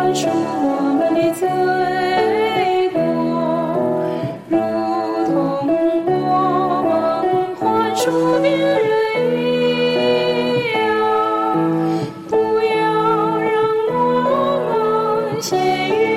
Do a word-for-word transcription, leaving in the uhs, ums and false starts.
宽恕我们的罪过，如同我们宽恕别人一样。不要让我们陷于